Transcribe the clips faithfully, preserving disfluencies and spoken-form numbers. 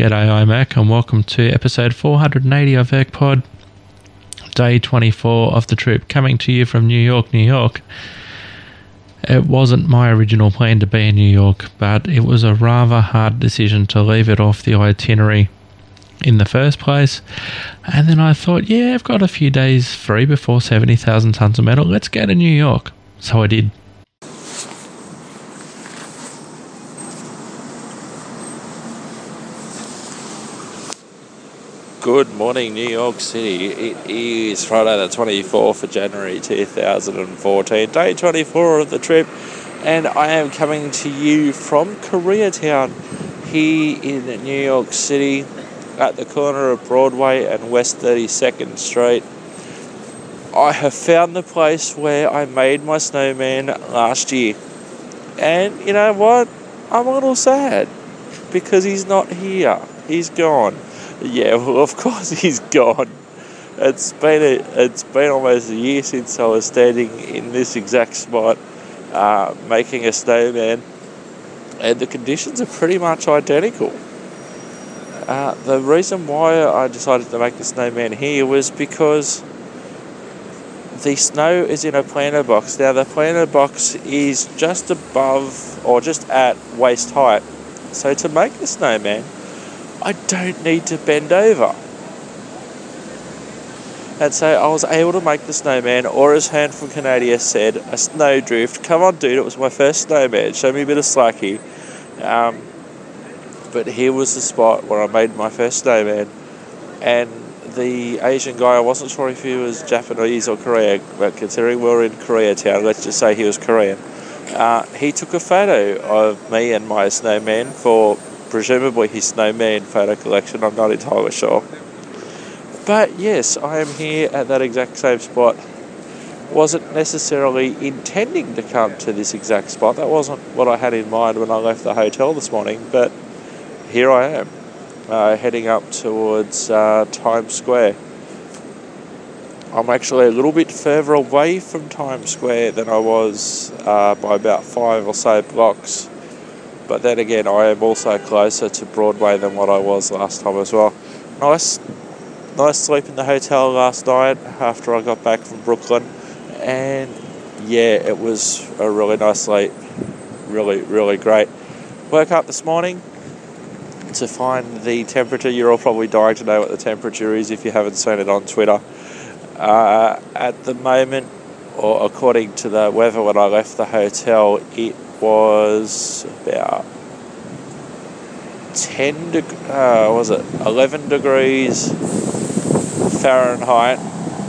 G'day, I'm Mac, and welcome to episode four hundred eighty of ErcPod, day twenty-four of the trip, coming to you from New York, New York. It wasn't my original plan to be in New York, but it was a rather hard decision to leave it off the itinerary in the first place. And then I thought, yeah, I've got a few days free before seventy thousand tons of metal. Let's go to New York. So I did. Good morning, New York City. It is Friday the twenty-fourth of January two thousand fourteen, day twenty-four of the trip, and I am coming to you from Koreatown here in New York City at the corner of Broadway and West thirty-second Street. I have found the place where I made my snowman last year, and you know what? I'm a little sad because he's not here. He's gone. Yeah, well, of course he's gone. It's been a, it's been almost a year since I was standing in this exact spot, uh, making a snowman, and the conditions are pretty much identical. Uh, the reason why I decided to make the snowman here was because the snow is in a planter box. Now, the planter box is just above or just at waist height, so to make the snowman, I don't need to bend over. And so I was able to make the snowman, or as Han from Canada said, a snowdrift. Come on, dude, it was my first snowman. Show me a bit of slacky. Um, but here was the spot where I made my first snowman. And the Asian guy, I wasn't sure if he was Japanese or Korean, but considering we were in Koreatown, let's just say he was Korean. Uh, he took a photo of me and my snowman for presumably his snowman photo collection, I'm not entirely sure. But yes, I am here at that exact same spot. Wasn't necessarily intending to come to this exact spot. That wasn't what I had in mind when I left the hotel this morning, but here I am, uh, heading up towards uh, Times Square. I'm actually a little bit further away from Times Square than I was uh, by about five or so blocks. But then again, I am also closer to Broadway than what I was last time as well. Nice, nice sleep in the hotel last night after I got back from Brooklyn. And yeah, it was a really nice sleep. Really, really great. Woke up this morning to find the temperature. You're all probably dying to know what the temperature is if you haven't seen it on Twitter. Uh, at the moment, or according to the weather when I left the hotel, it was about ten deg- uh, was it eleven degrees Fahrenheit.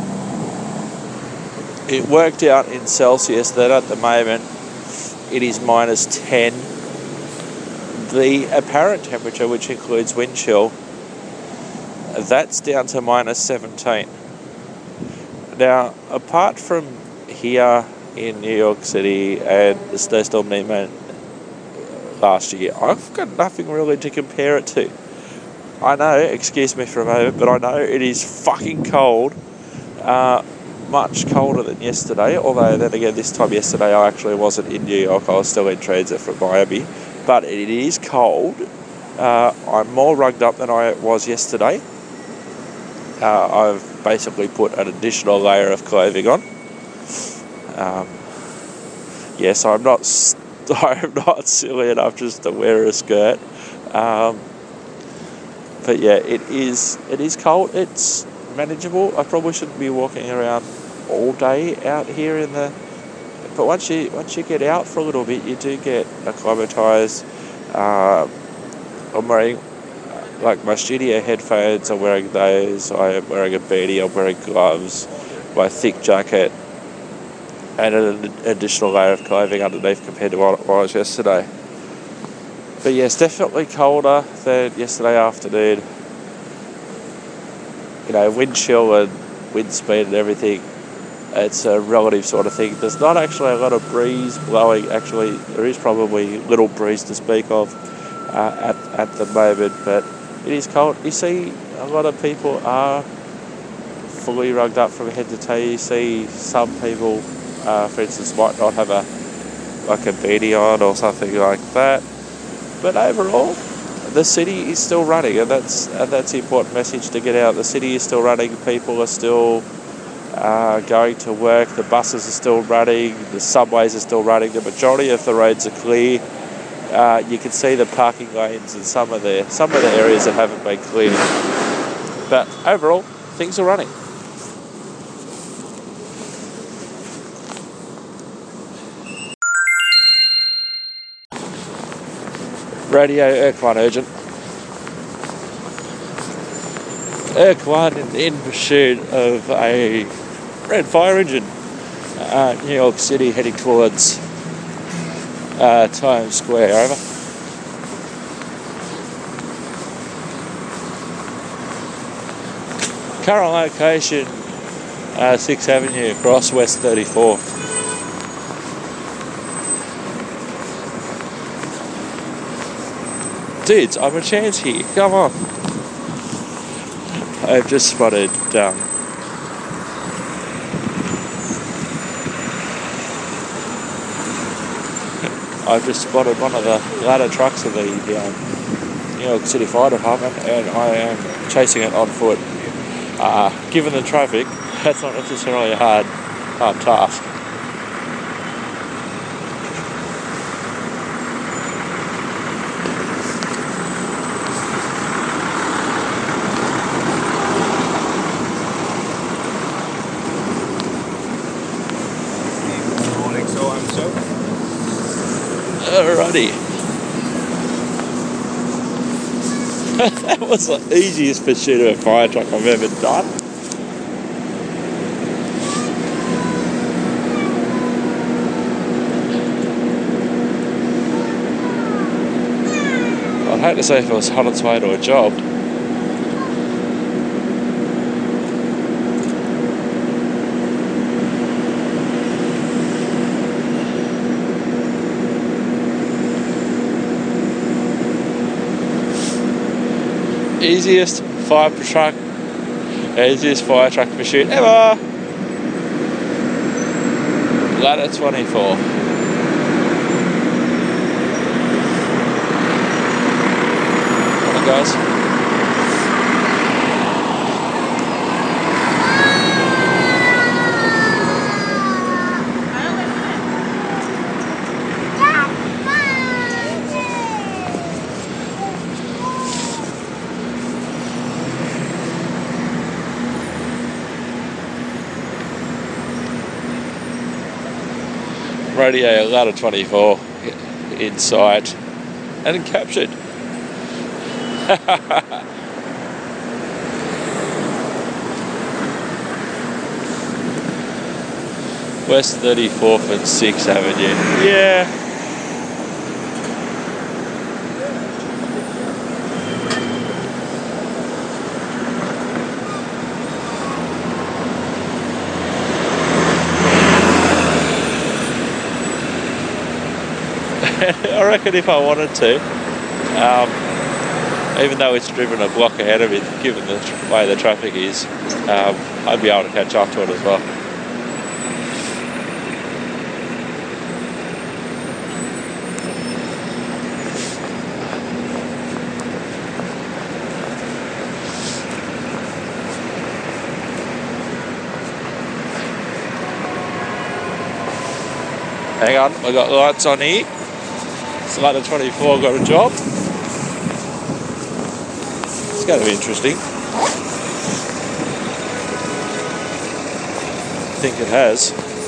It worked out in Celsius that at the moment it is minus ten. The apparent temperature, which includes wind chill, that's down to minus seventeen. Now, apart from here in New York City and the snowstorm Nemo last year, I've got nothing really to compare it to. I know, excuse me for a moment, but I know it is fucking cold, uh, much colder than yesterday, although then again this time yesterday I actually wasn't in New York, I was still in transit from Miami, but it is cold. uh, I'm more rugged up than I was yesterday. uh, I've basically put an additional layer of clothing on. Um, yes, I'm not. I'm not silly enough just to wear a skirt. Um, but yeah, it is. It is cold. It's manageable. I probably shouldn't be walking around all day out here in the. But once you once you get out for a little bit, you do get acclimatized. Uh, I'm wearing like my studio headphones. I'm wearing those. I am wearing a beanie. I'm wearing gloves. My thick jacket. And an additional layer of clothing underneath compared to what it was yesterday. But yes, definitely colder than yesterday afternoon. You know, wind chill and wind speed and everything, it's a relative sort of thing. There's not actually a lot of breeze blowing. Actually, there is probably little breeze to speak of uh, at, at the moment, but it is cold. You see, a lot of people are fully rugged up from head to toe. You see some people, Uh, for instance, might not have a like a beanie on or something like that. But overall, the city is still running, and that's and that's the important message to get out. The city is still running. People are still uh, going to work. The buses are still running. The subways are still running. The majority of the roads are clear. Uh, you can see the parking lanes in some of the some of the areas that haven't been cleared. But overall, things are running. Radio Erkwine urgent. Erkwine in, in pursuit of a red fire engine. Uh, New York City heading towards uh, Times Square. Over. Current location, uh, sixth Avenue across West thirty-four. Dudes, I'm a chance here. Come on. I've just spotted. Um, I've just spotted one of the ladder trucks of the um, New York City Fire Department, and I am chasing it on foot. Uh, given the traffic, that's not necessarily a hard, hard task. Alrighty. That was the easiest pursuit of a fire truck I've ever done. I'd hate to say if it was on its way to a job. Easiest fire truck, easiest fire truck pursuit ever. Ladder twenty-four. Morning, guys. Radio Ladder twenty-four in sight and captured. West thirty-fourth and sixth Avenue. Yeah. I reckon if I wanted to, um, even though it's driven a block ahead of it, given the tr- way the traffic is, um, I'd be able to catch up to it as well. Hang on, I got lights on here. Ladder twenty-four got a job. It's going to be interesting. I think it has.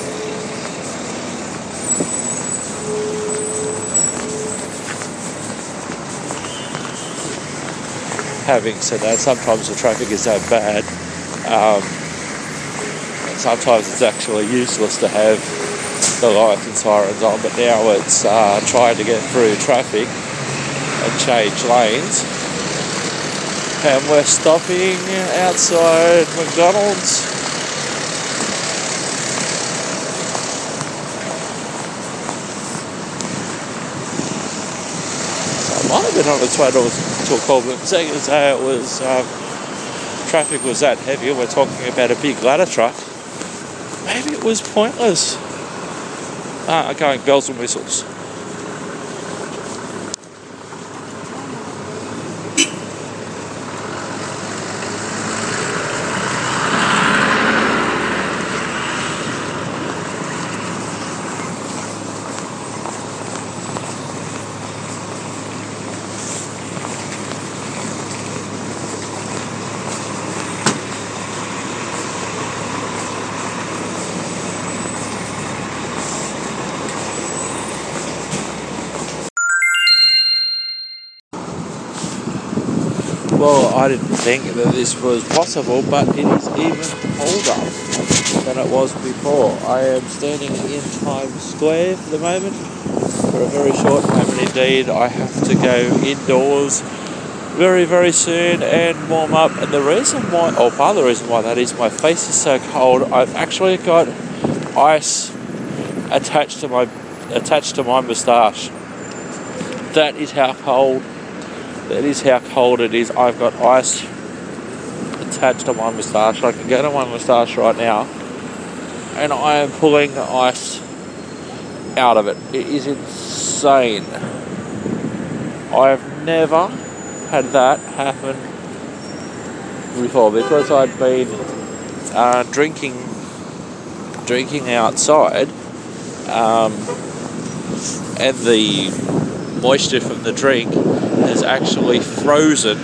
Having said that, sometimes the traffic is that bad. Um, sometimes it's actually useless to have the lights and sirens on, but now it's uh, trying to get through traffic and change lanes. And we're stopping outside McDonald's. I might have been on its way to, to a Corbin, seeing as though it was um, traffic was that heavy. We're talking about a big ladder truck. Maybe it was pointless. Ah, going bells and whistles. all, I didn't think that this was possible, but it is even colder than it was before. I am standing in Times Square for the moment, for a very short moment indeed. I have to go indoors very, very soon and warm up. And the reason why, or part of the reason why that is, my face is so cold. I've actually got ice attached to my attached to my moustache. That is how cold. That is how cold it is. I've got ice attached to my moustache. I can go to my moustache right now, and I am pulling the ice out of it. It is insane. I've never had that happen before, because I'd been uh, drinking drinking outside, um, and the moisture from the drink has actually frozen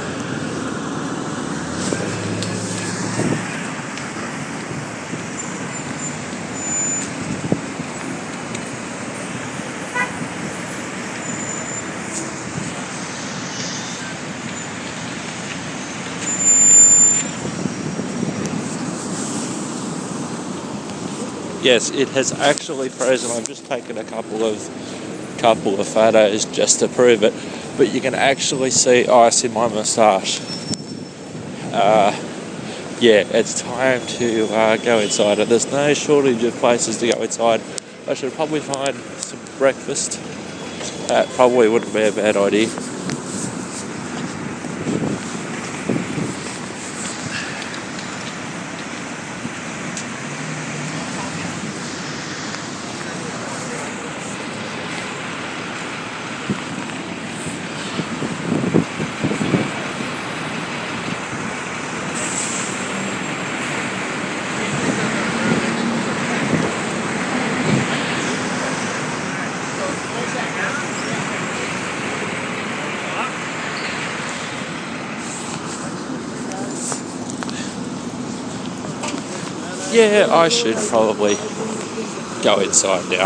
Yes, it has actually frozen. I've just taken a couple of couple of photos just to prove it, but you can actually see ice in my moustache. Uh, yeah, it's time to uh, go inside. And there's no shortage of places to go inside. I should probably find some breakfast. That probably wouldn't be a bad idea. Yeah, I should probably go inside now.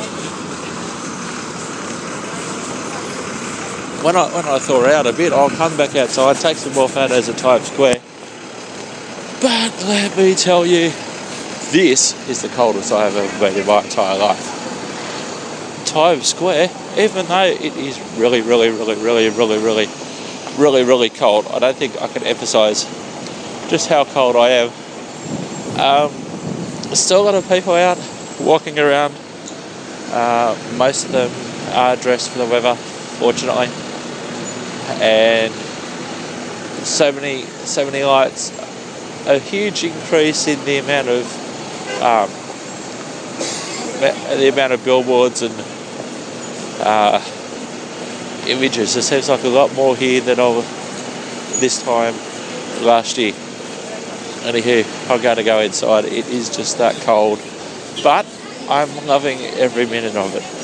When I when I thaw out a bit, I'll come back outside, take some more photos of Times Square. But let me tell you, this is the coldest I have ever been in my entire life. Times Square, even though it is really, really, really, really, really, really, really, really cold, I don't think I can emphasise just how cold I am. Um, still a lot of people out walking around. Uh, most of them are dressed for the weather, fortunately, and so many, so many lights. A huge increase in the amount of um, the amount of billboards and uh, images. It seems like a lot more here than over this time last year. Anywho, I'm going to go inside. It is just that cold, but I'm loving every minute of it.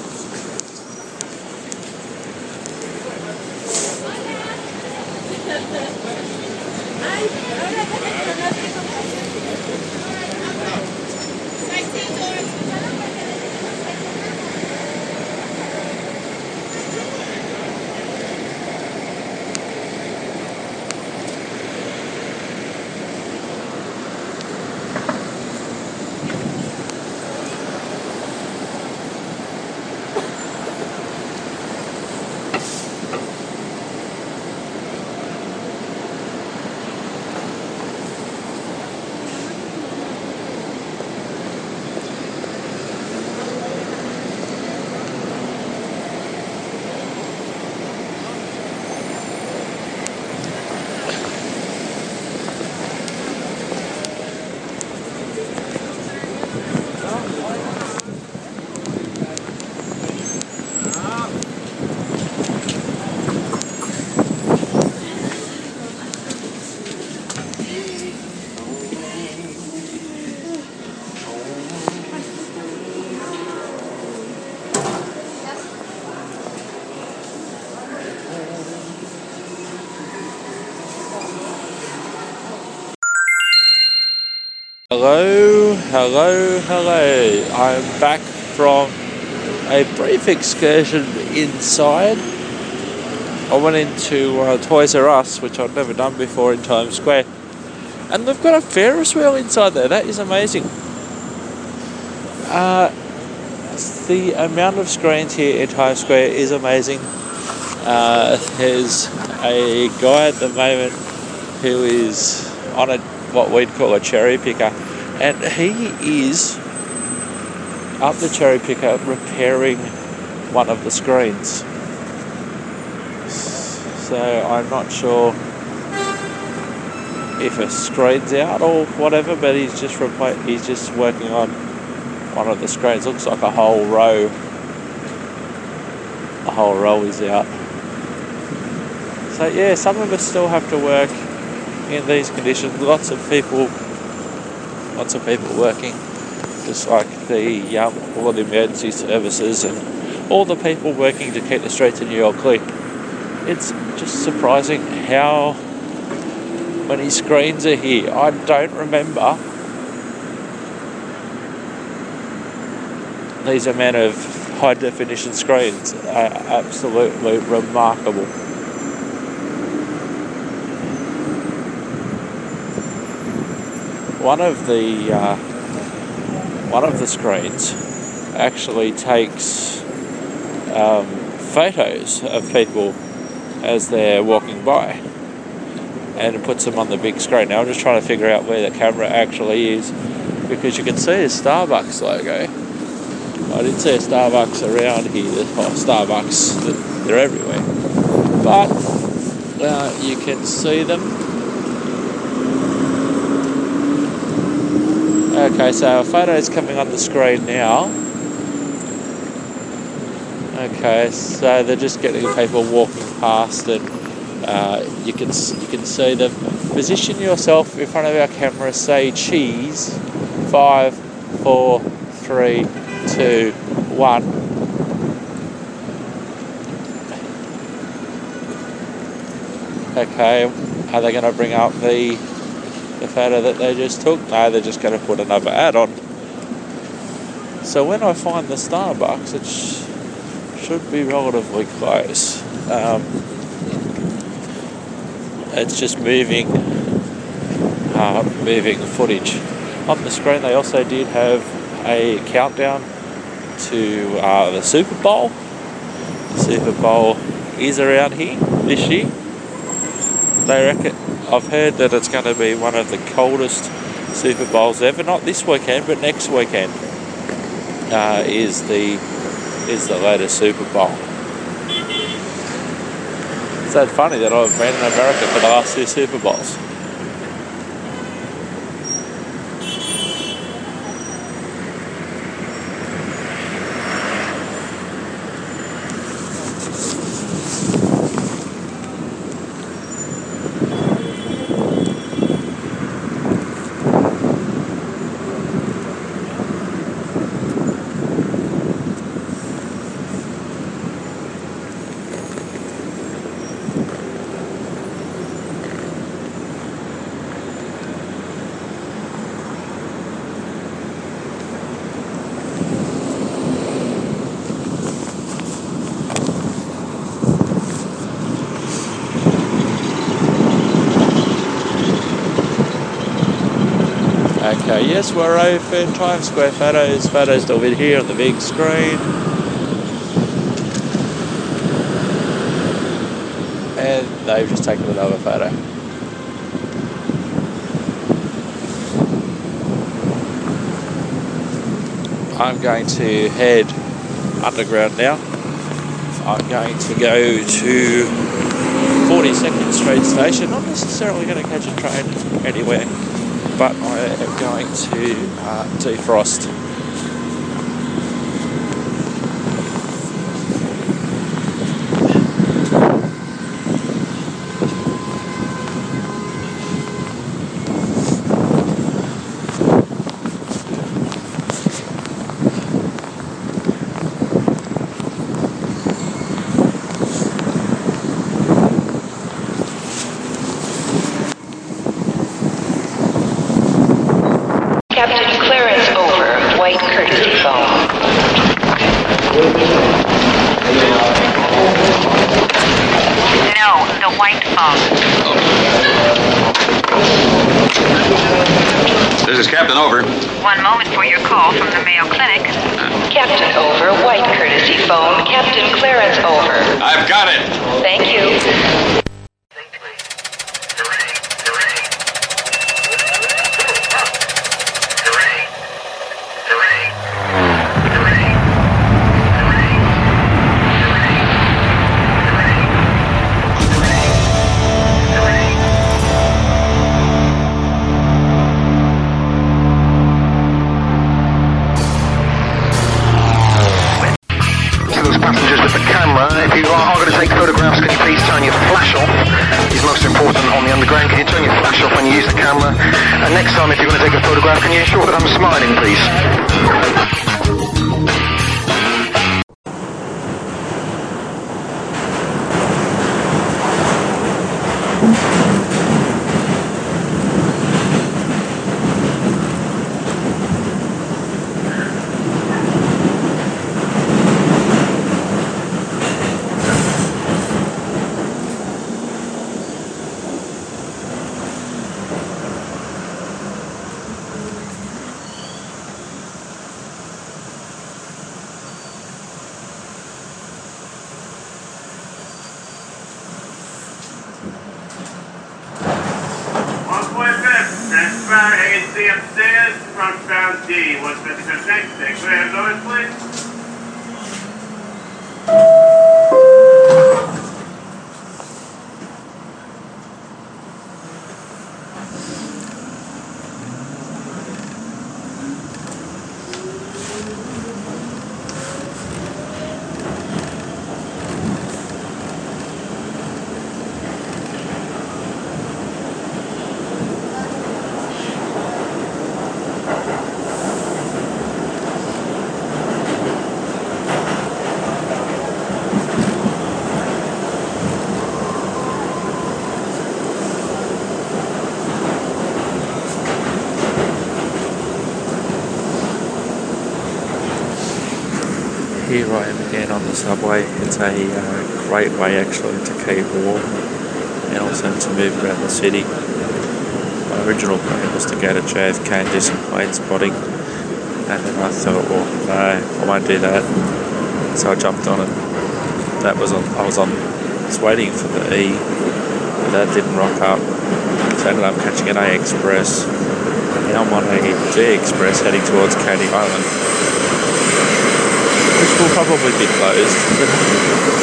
Hello, hello, hello. I'm back from a brief excursion inside. I went into uh, Toys R Us, which I'd never done before in Times Square, and they've got a Ferris wheel inside there. That is amazing. Uh, the amount of screens here in Times Square is amazing. Uh, there's a guy at the moment who is on a what we'd call a cherry picker, and he is up the cherry picker repairing one of the screens. So I'm not sure if a screen's out or whatever, but he's just repla- he's just working on one of the screens. Looks like a whole row. A whole row is out. So yeah, some of us still have to work in these conditions. Lots of people, lots of people working, just like the um, all the emergency services and all the people working to keep the streets of New York clean. It's just surprising how many screens are here. I don't remember these amount of high definition screens. Are absolutely remarkable. One of the uh, one of the screens actually takes um, photos of people as they're walking by, and it puts them on the big screen. Now I'm just trying to figure out where the camera actually is, because you can see a Starbucks logo. I didn't see a Starbucks around here. Oh, Starbucks, they're everywhere. But uh, you can see them. Okay, so a photo is coming on the screen now. Okay, so they're just getting people walking past, and uh, you can you can see them. Position yourself in front of our camera. Say cheese. Five, four, three, two, one. Okay, are they going to bring up the the photo that they just took? No, they're just going to put another ad on. So when I find the Starbucks, it sh- should be relatively close. Um, it's just moving, uh, moving footage. On the screen they also did have a countdown to uh, the Super Bowl. The Super Bowl is around here this year. They reckon, I've heard that it's going to be one of the coldest Super Bowls ever. Not this weekend, but next weekend uh, is the is the latest Super Bowl. It's so funny that I've been in America for the last two Super Bowls. Okay, yes, we're open. Times Square photos. Photos still been here on the big screen. And they've just taken another photo. I'm going to head underground now. I'm going to go to forty-second Street Station. Not necessarily going to catch a train anywhere, but I am going to uh, defrost. No, the white phone. This is Captain Over. One moment for your call from the Mayo Clinic. Captain Over, white courtesy phone. Captain Clarence Over. I've got it. Thank you. Passengers with the camera, if you are going to take photographs, can you please turn your flash off? It's most important on the underground. Can you turn your flash off when you use the camera? And next time, if you're going to take a photograph, can you ensure that I'm smiling, please? A C upstairs, frontbound D, one fifty-fifth next day. Go ahead, Lois, please. Here I am again on the subway. It's a uh, great way actually to keep warm and also to move around the city. My original plan was to go to J F K and do some plane spotting, and then I thought, well, no, I won't do that. So I jumped on it. That was on. I was on. I was waiting for the E, but that didn't rock up. So I ended up catching an A Express. Now I'm on a G Express heading towards Coney Island, which will probably be closed.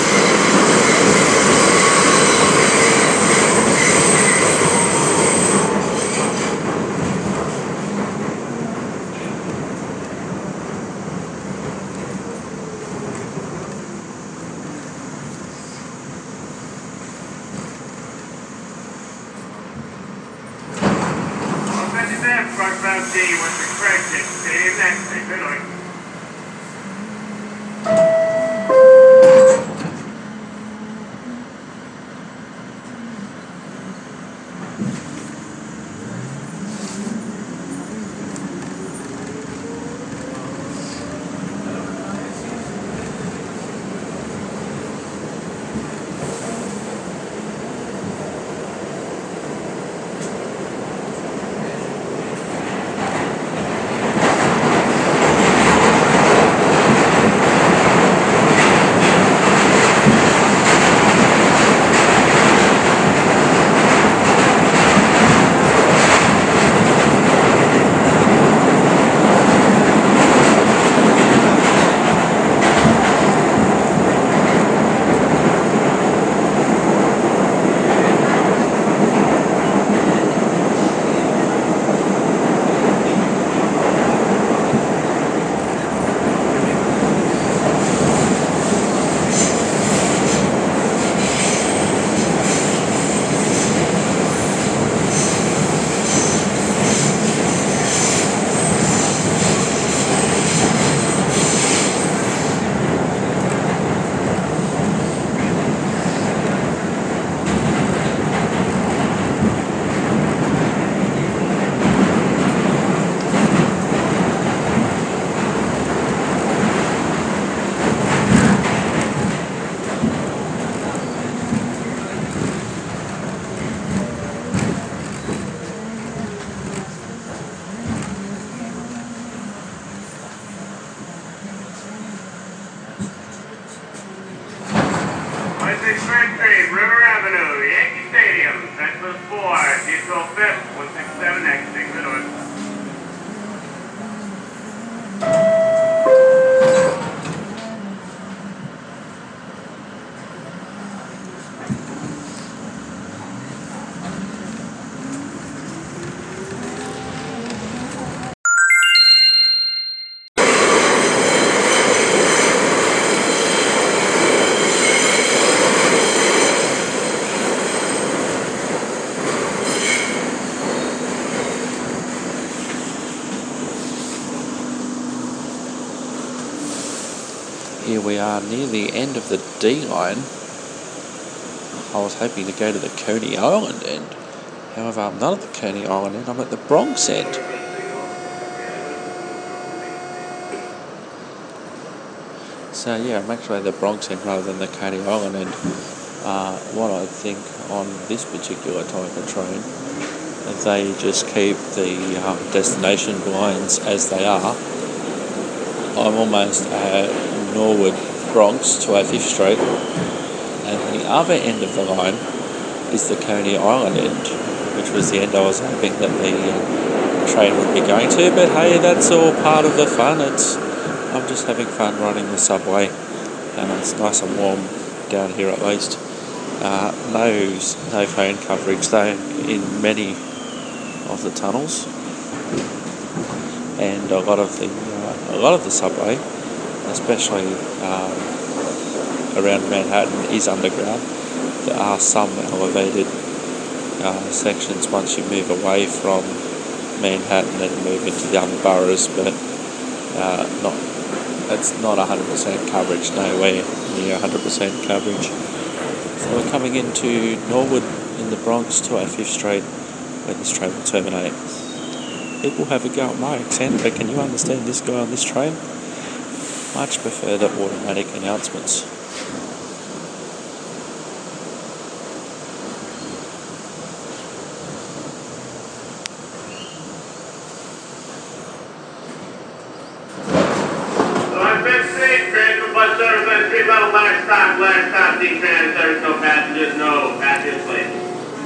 Frontbound D, what's the correct it? Stay next day. Good night. twenty-six First Street, River Avenue, Yankee Stadium, Texas four, Diesel fifth, one sixty-seven next, take the north. Here we are near the end of the D line. I was hoping to go to the Coney Island end. However, I'm not at the Coney Island end, I'm at the Bronx end. So yeah, I'm actually at the Bronx end rather than the Coney Island end. Uh, what I think on this particular type of train, they just keep the um, destination lines as they are. I'm almost at Norwood Bronx to Fifth Street, and the other end of the line is the Coney Island end, which was the end I was hoping that the uh, train would be going to. But hey, that's all part of the fun. It's I'm just having fun riding the subway, and it's nice and warm down here at least. Uh, no, no phone coverage though in many of the tunnels, and a lot of the uh, a lot of the subway, especially um, around Manhattan, is underground. There are some elevated uh, sections once you move away from Manhattan and move into the other boroughs, but uh, not it's not one hundred percent coverage, nowhere near one hundred percent coverage. So we're coming into Norwood in the Bronx to our Fifth Street, where this train will terminate. People have a go at my accent, but can you understand this guy on this train? Much prefer the automatic announcements. So on Fifth Street, transfer bus service on three level last stop, last stop, D-Trans, service, no passengers, no passengers, please.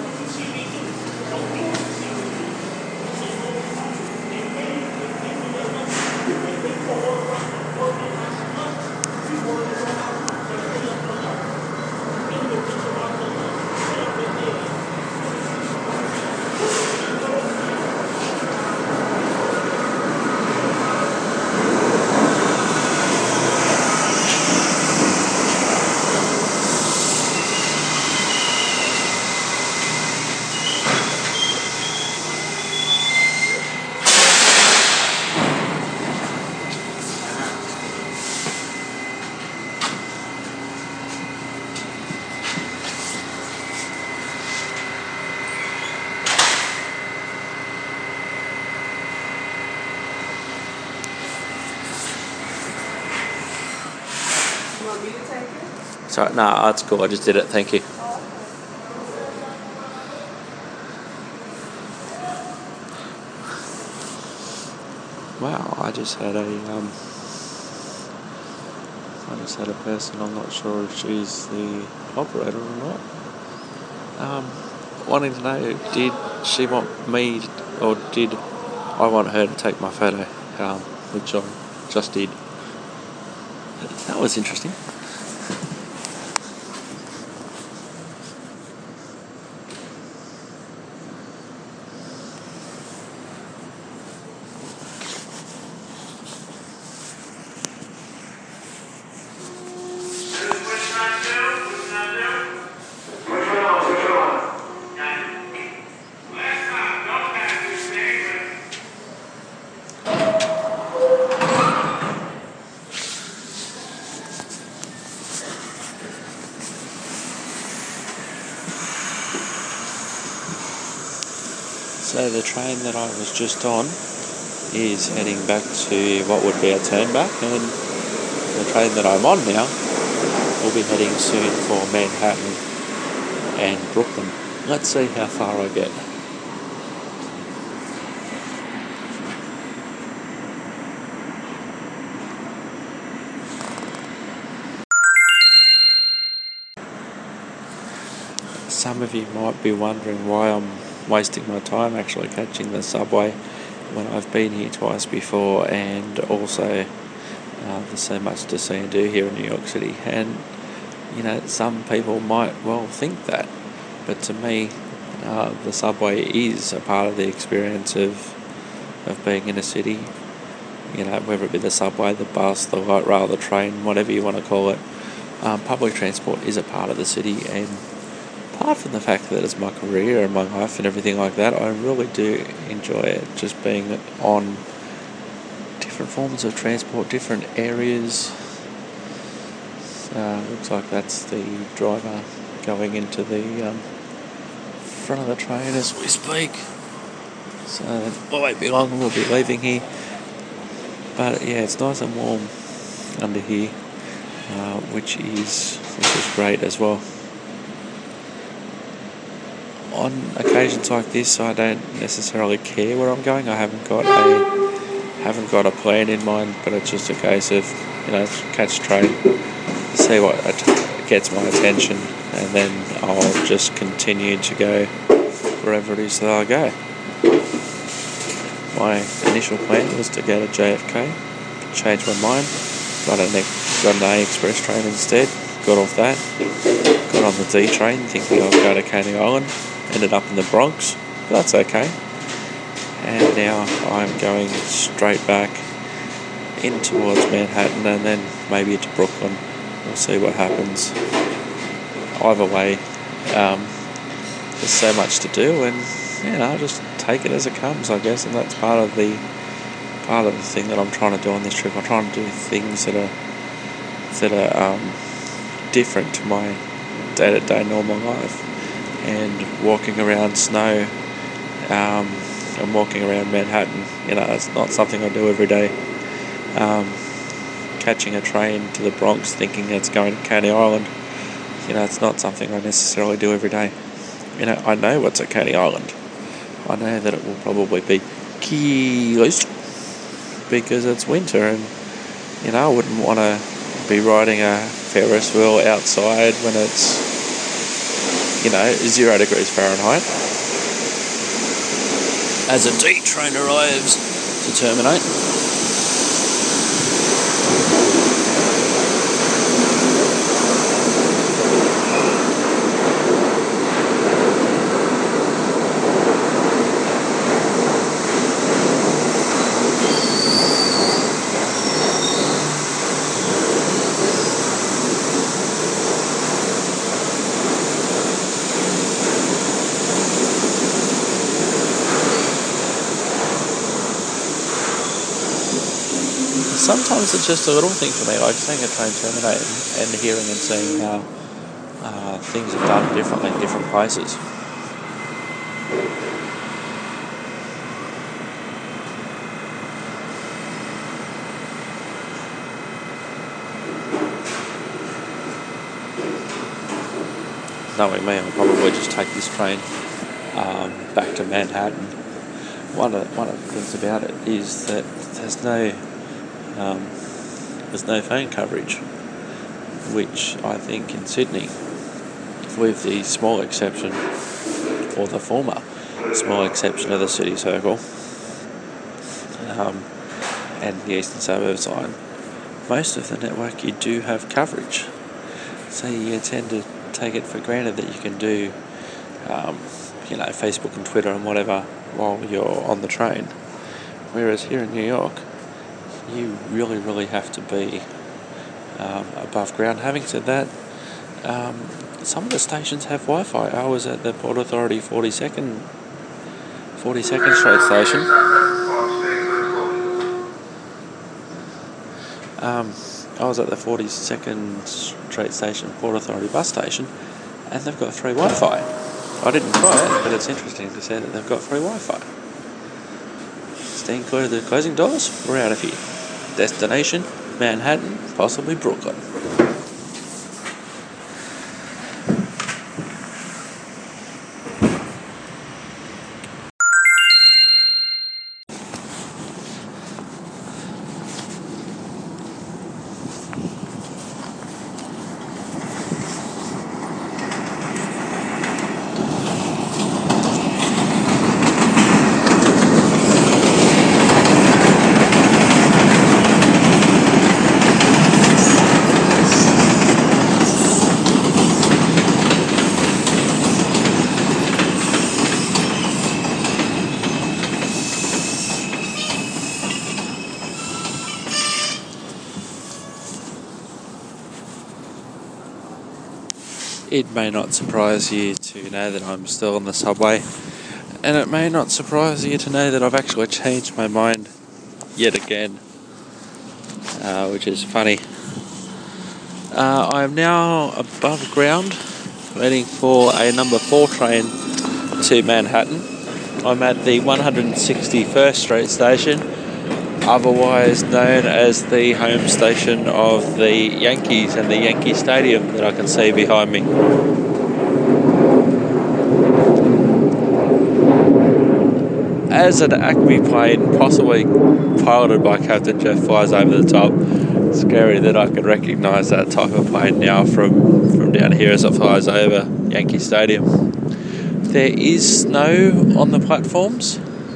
Sorry, no, nah, that's cool. I just did it. Thank you. Wow, I just had a um, I just had a person. I'm not sure if she's the operator or not. Um, wanting to know, did she want me, or did I want her to take my photo? Um, which I just did. That was interesting. So the train that I was just on is heading back to what would be a turnback, and the train that I'm on now will be heading soon for Manhattan and Brooklyn. Let's see how far I get. some of you might be wondering why I'm wasting my time actually catching the subway when I've been here twice before, and also uh, there's so much to see and do here in New York City. And you know, some people might well think that, but to me, uh, the subway is a part of the experience of of being in a city. You know, whether it be the subway, the bus, the light rail, the train, whatever you want to call it, um, public transport is a part of the city. And apart from the fact that it's my career and my life and everything like that, I really do enjoy it, just being on different forms of transport, different areas. Uh, looks like that's the driver going into the um, front of the train as we speak. So it won't be long, we'll be leaving here. But yeah, it's nice and warm under here, uh, which is which is great as well. On occasions like this, I don't necessarily care where I'm going. I haven't got a haven't got a plan in mind, but it's just a case of, you know, catch a train, see what gets my attention, and then I'll just continue to go wherever it is that I go. My initial plan was to go to J F K, changed my mind, got an, got an A Express train instead, got off that, got on the D train thinking I'll go to Coney Island, ended up in the Bronx, but that's okay. And now I'm going straight back in towards Manhattan and then maybe to Brooklyn. We'll see what happens. Either way, um, there's so much to do, and you know, just take it as it comes, I guess. And that's part of the part of the thing that I'm trying to do on this trip. I'm trying to do things that are that are um, different to my day-to-day normal life. And walking around snow, um, and walking around Manhattan, you know, it's not something I do every day. Um, catching a train to the Bronx thinking it's going to Coney Island, you know, it's not something I necessarily do every day. You know, I know what's at Coney Island. I know that it will probably be keyless because it's winter, and you know, I wouldn't want to be riding a Ferris wheel outside when it's, you know, zero degrees Fahrenheit. As a D train arrives to terminate. Sometimes it's just a little thing for me, like seeing a train terminate and, and hearing and seeing how uh, things are done differently in different places. Knowing me, I'll probably just take this train um, back to Manhattan. One of, one of the things about it is that there's no Um, there's no phone coverage, which I think in Sydney, with the small exception, or the former small exception of the city circle um, and the eastern suburbs line, most of the network you do have coverage. So you tend to take it for granted that you can do, um, you know, Facebook and Twitter and whatever while you're on the train. Whereas here in New York, you really, really have to be um, above ground. Having said that, um, some of the stations have Wi-Fi. I was at the Port Authority forty-second, forty-second Street station. Um, I was at the forty-second Street station, Port Authority bus station, and they've got free Wi-Fi. I didn't try it, but it's interesting to say that they've got free Wi-Fi. Stay included the closing doors. We're out of here. Destination, Manhattan, possibly Brooklyn. It may not surprise you to know that I'm still on the subway, and it may not surprise you to know that I've actually changed my mind yet again, uh, which is funny. Uh, I am now above ground, waiting for a number four train to Manhattan. I'm at the one hundred sixty-first Street station, otherwise known as the home station of the Yankees and the Yankee Stadium that I can see behind me. As an Acme plane, possibly piloted by Captain Jeff, flies over the top, scary that I could recognise that type of plane now from, from down here as it flies over Yankee Stadium. There is snow on the platforms.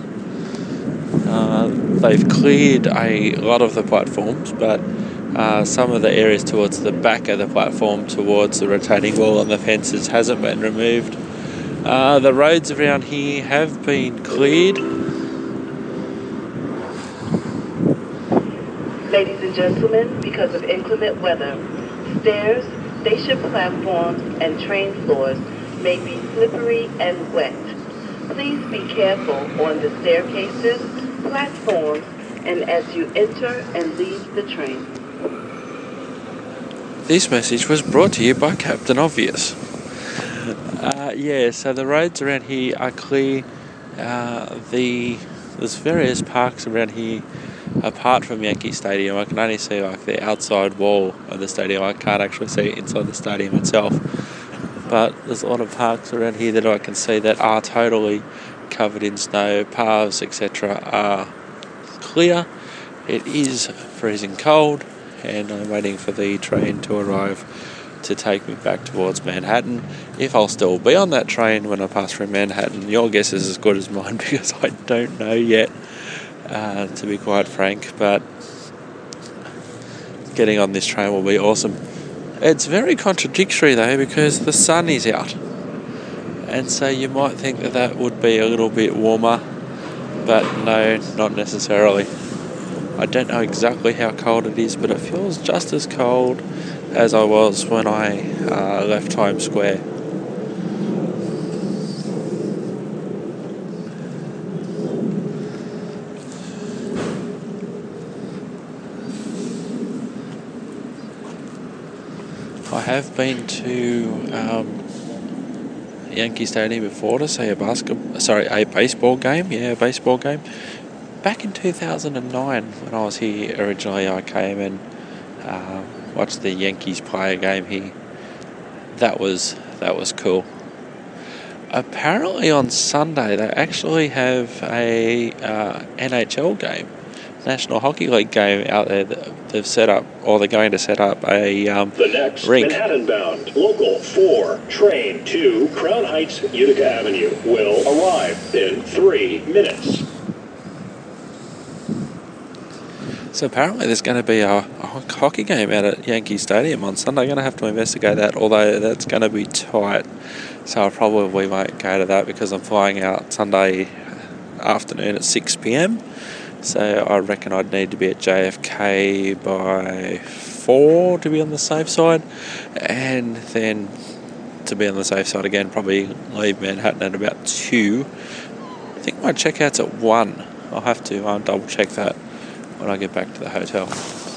Uh, they've cleared a lot of the platforms, but uh, some of the areas towards the back of the platform, towards the retaining wall and the fences, hasn't been removed. Uh, the roads around here have been cleared. Ladies and gentlemen, because of inclement weather, stairs, station platforms, and train floors may be slippery and wet. Please be careful on the staircases, platforms, and as you enter and leave the train. This message was brought to you by Captain Obvious. Uh, yeah, so the roads around here are clear. Uh, the there's various parks around here apart from Yankee Stadium. I can only see like the outside wall of the stadium. I can't actually see inside the stadium itself. But there's a lot of parks around here that I can see that are totally covered in snow. Paths, et cetera are clear. It is freezing cold, and I'm waiting for the train to arrive to take me back towards Manhattan. If I'll still be on that train when I pass through Manhattan, your guess is as good as mine, because I don't know yet, uh, to be quite frank. But getting on this train will be awesome. It's very contradictory though, because the sun is out, and so you might think that that would be a little bit warmer, but no, not necessarily. I don't know exactly how cold it is, but it feels just as cold as I was when I uh, left Times Square. I have been to um, Yankee Stadium before to see a basketball, sorry, a baseball game. Yeah, a baseball game. Back in two thousand nine, when I was here originally, I came and uh, watched the Yankees play a game here. That was that was cool. Apparently on Sunday they actually have a uh, N H L game, National Hockey League game out there that they've set up, or they're going to set up a um, the next rink. Manhattan-bound Local four train to Crown Heights, Utica Avenue will arrive in three minutes. So apparently there's going to be a, a hockey game out at Yankee Stadium on Sunday. I'm going to have to investigate that, although that's going to be tight. So I probably won't go to that because I'm flying out Sunday afternoon at six p.m. So I reckon I'd need to be at J F K by four to be on the safe side. And then to be on the safe side again, probably leave Manhattan at about two. I think my checkout's at one. I'll have to um, double check that when I get back to the hotel.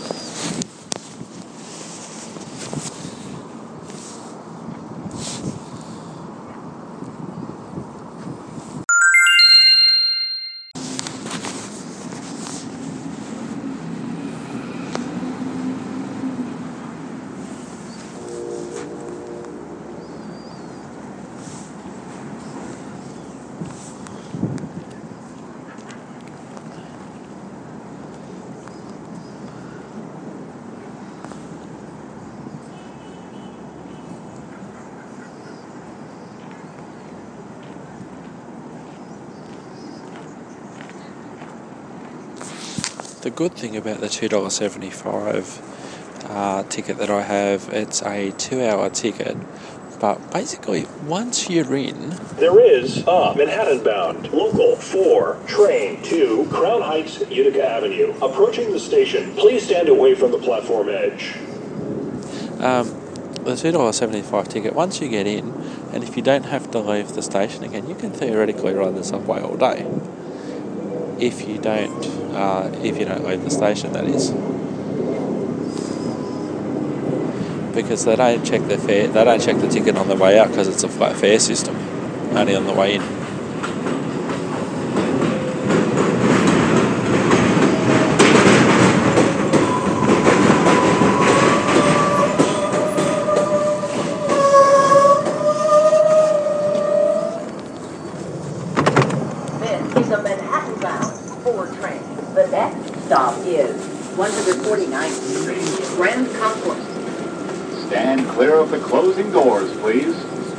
The good thing about the two dollars seventy-five uh, ticket that I have, it's a two-hour ticket, but basically once you're in... There is a Manhattan-bound Local four train to Crown Heights, Utica Avenue. Approaching the station, please stand away from the platform edge. Um, the two dollars seventy-five ticket, once you get in, and if you don't have to leave the station again, you can theoretically ride the subway all day. If you don't, uh, if you don't leave the station, that is. Because they don't check the fare, they don't check the ticket on the way out because it's a flat fare system, only on the way in. This is a Manhattan-bound four train. The next stop is one forty-ninth Street, Grand Concourse. Stand clear of the closing doors, please.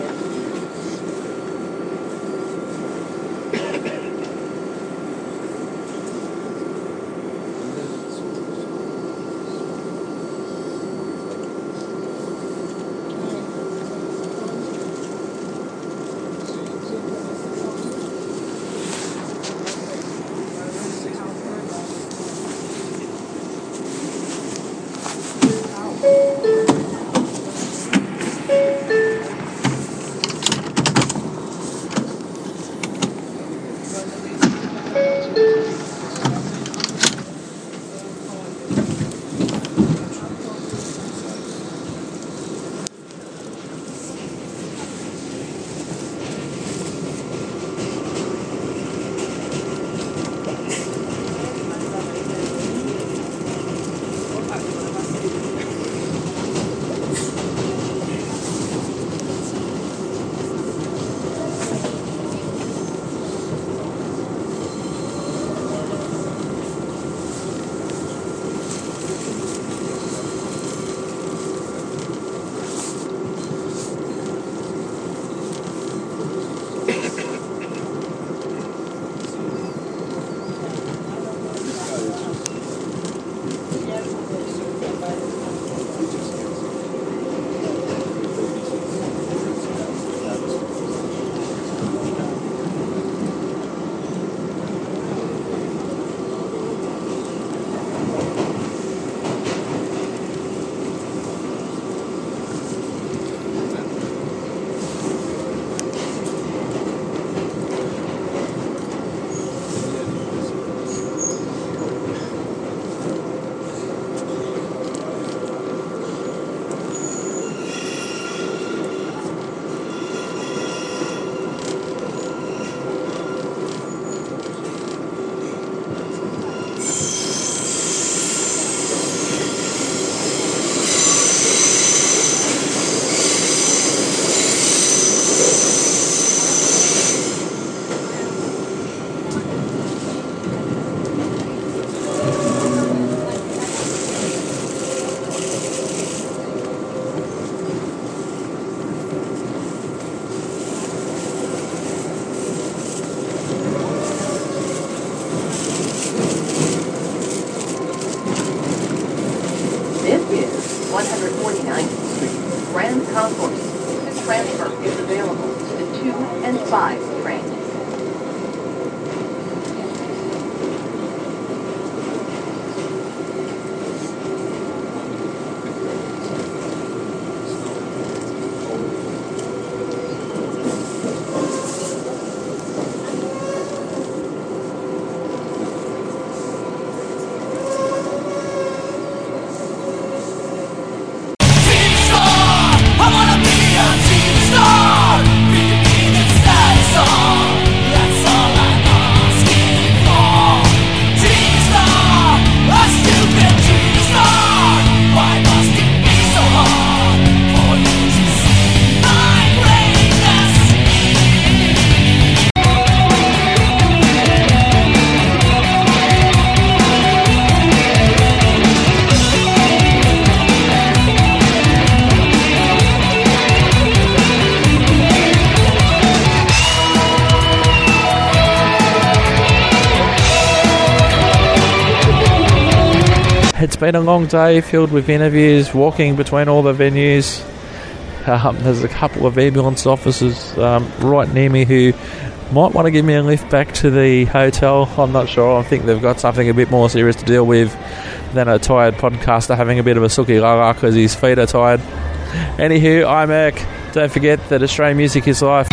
one forty-ninth Street, Grand Concourse. The transfer is available to the two and five train. It's been a long day filled with interviews, walking between all the venues. Um, there's a couple of ambulance officers um, right near me who might want to give me a lift back to the hotel. I'm not sure. I think they've got something a bit more serious to deal with than a tired podcaster having a bit of a sookie la la because his feet are tired. Anywho, I'm Erk. Don't forget that Australian music is life.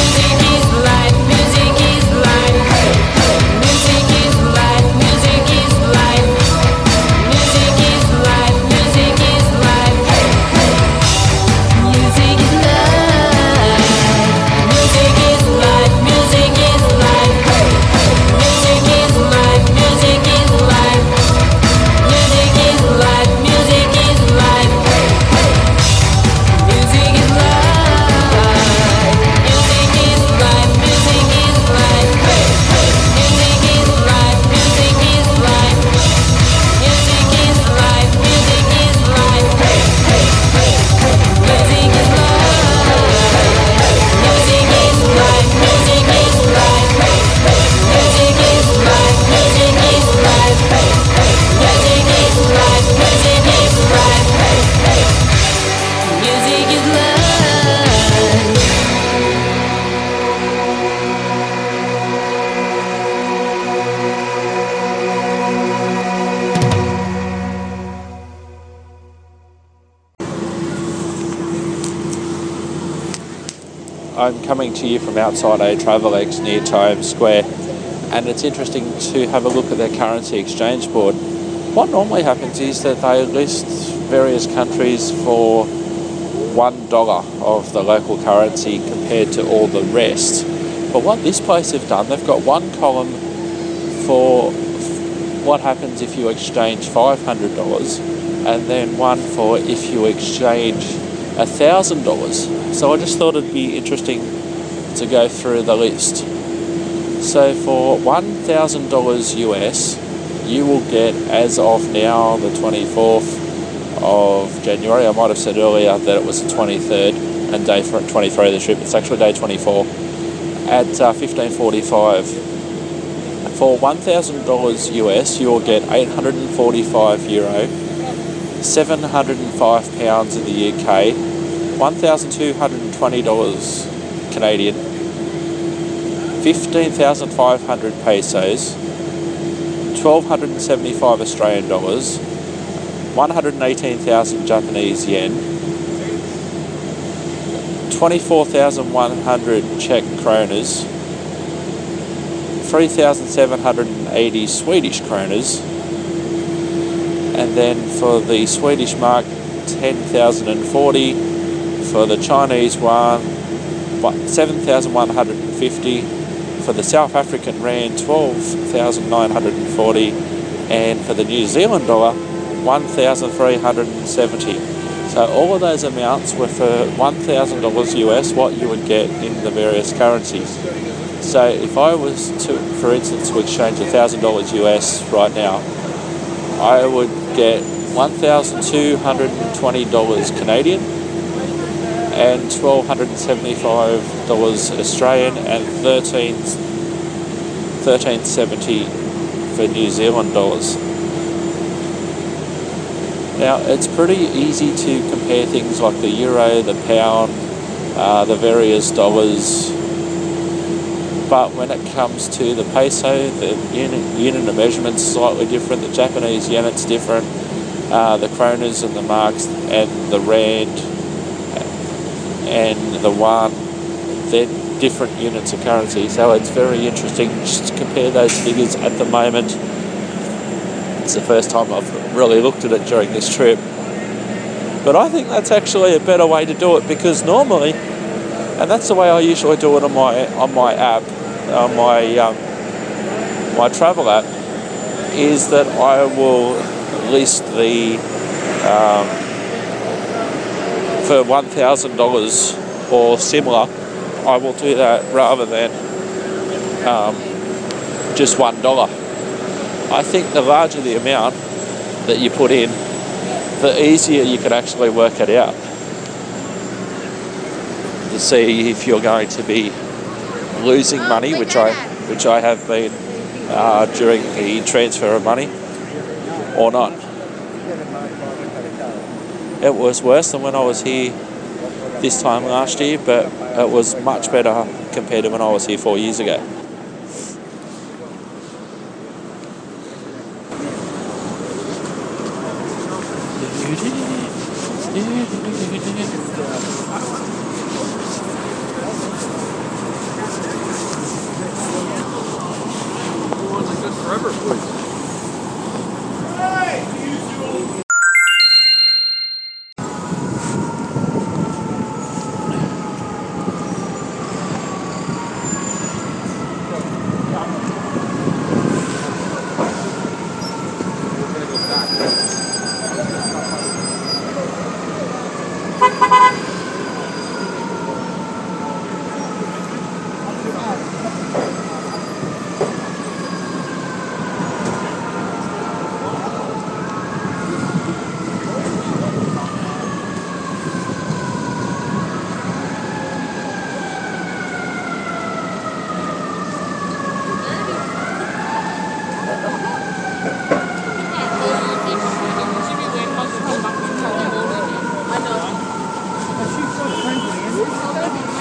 I'm coming to you from outside a Travelex near Times Square, and it's interesting to have a look at their currency exchange board. What normally happens is that they list various countries for one dollar of the local currency compared to all the rest. But what this place have done, they've got one column for what happens if you exchange five hundred dollars, and then one for if you exchange one thousand dollars. So I just thought it'd be interesting to go through the list. So for one thousand dollars U S, you will get, as of now, the twenty-fourth of January. I might have said earlier that it was the twenty-third and day twenty-three of the trip. It's actually day twenty-four at uh, fifteen forty-five. For one thousand dollars U S, you will get eight hundred forty-five euro, seven hundred five pounds in the U K, one thousand two hundred twenty dollars Canadian, fifteen thousand five hundred pesos, one thousand two hundred seventy-five Australian dollars, one hundred eighteen thousand Japanese yen, twenty-four thousand one hundred Czech kronas, three thousand seven hundred eighty Swedish kronas, and then for the Swedish mark, ten thousand forty, for the Chinese yuan, seven thousand one hundred fifty, for the South African rand, twelve thousand nine hundred forty, and for the New Zealand dollar, one thousand three hundred seventy. So all of those amounts were for one thousand dollars U S, what you would get in the various currencies. So if I was to, for instance, to exchange one thousand dollars U S right now, I would get one thousand two hundred twenty dollars Canadian and one thousand two hundred seventy-five dollars Australian and thirteen seventy for New Zealand dollars. Now, it's pretty easy to compare things like the euro, the pound, uh, the various dollars, but when it comes to the peso, the unit, unit of measurement's slightly different, the Japanese yen, it's different, uh, the kronas and the marks and the rand and the yuan, they're different units of currency, so it's very interesting just to compare those figures at the moment. It's the first time I've really looked at it during this trip, but I think that's actually a better way to do it, because normally, and that's the way I usually do it on my on my app, on my um, my travel app, is that I will list the um, for one thousand dollars or similar. I will do that rather than um, just one dollar. I think the larger the amount that you put in, the easier you can actually work it out to see if you're going to be losing money, which I which I have been uh, during the transfer of money, or not. It was worse than when I was here this time last year, but it was much better compared to when I was here four years ago.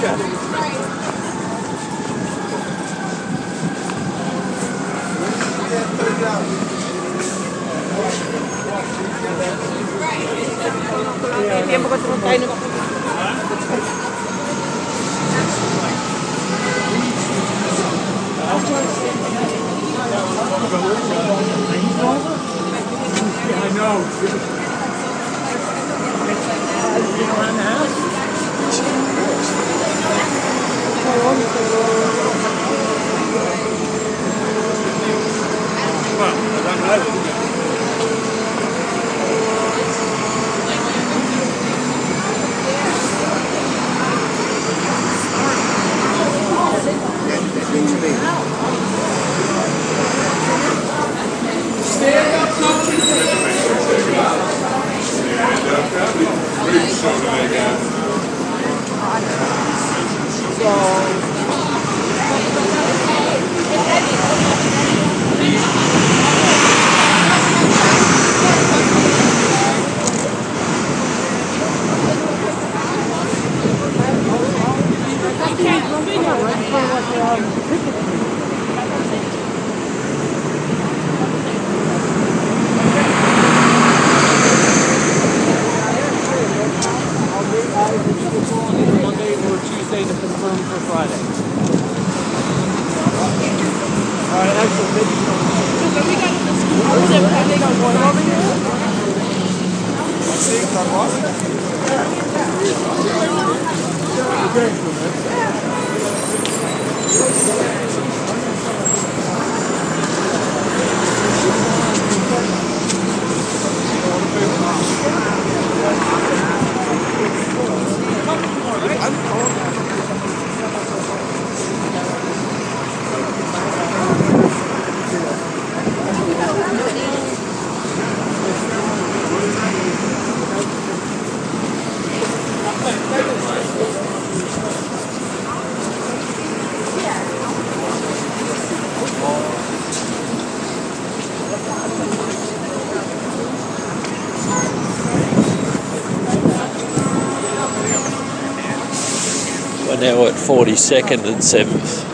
Now at forty-second and seventh,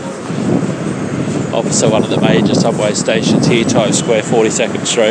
opposite one of the major subway stations here, Times Square, forty-second Street.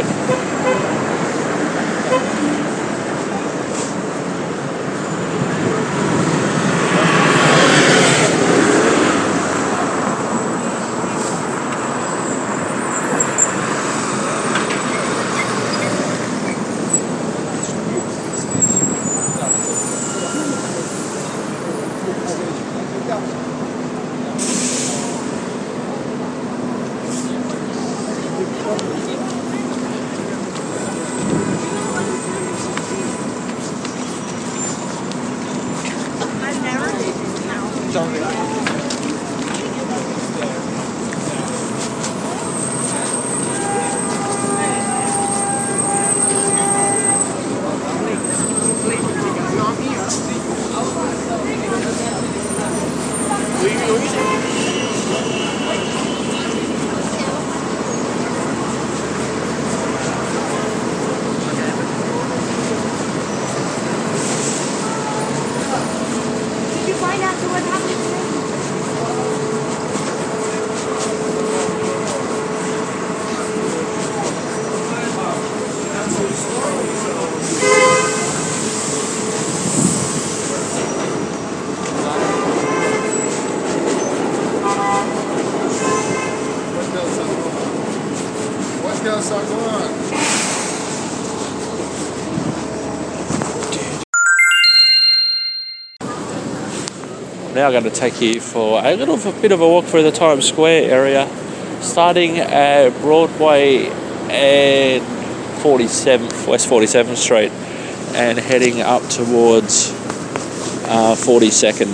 Now I'm going to take you for a little bit of a walk through the Times Square area, starting at Broadway and forty-seventh, West forty-seventh Street, and heading up towards uh, forty-second.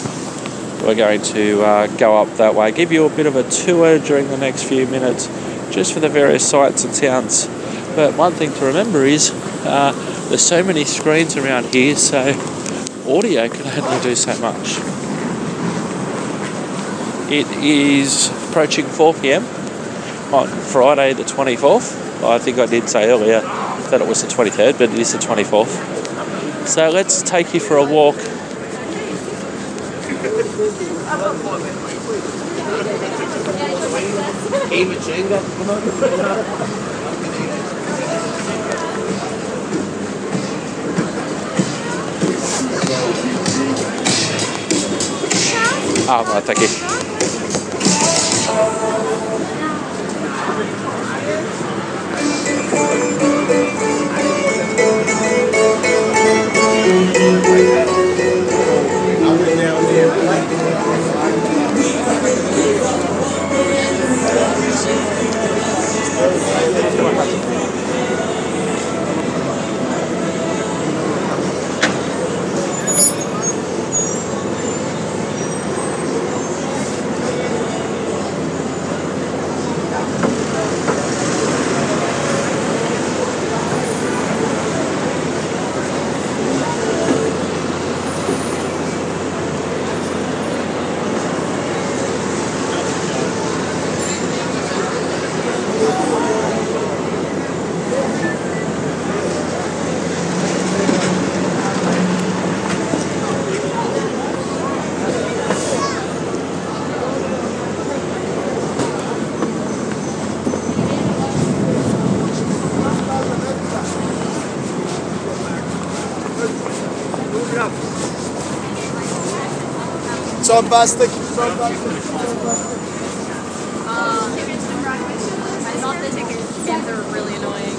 We're going to uh, go up that way, give you a bit of a tour during the next few minutes, just for the various sights and sounds. But one thing to remember is uh, there's so many screens around here, so audio can only do so much. It is approaching four p m on Friday the twenty-fourth. I think I did say earlier that it was the twenty-third, but it is the twenty-fourth. So let's take you for a walk Ah, right, thank you. Bombastic. I thought the tickets are really annoying.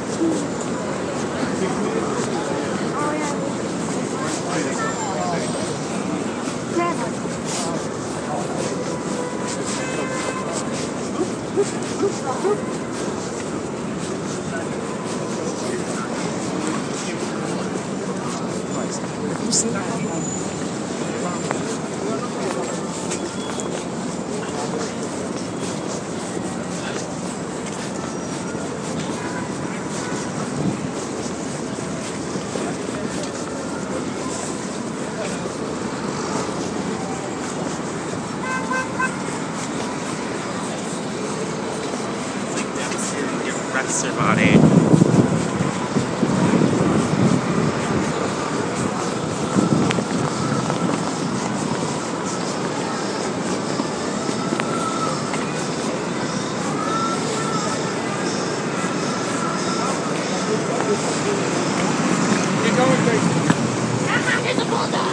Somebody. Keep going, Gracie. There's a bulldog!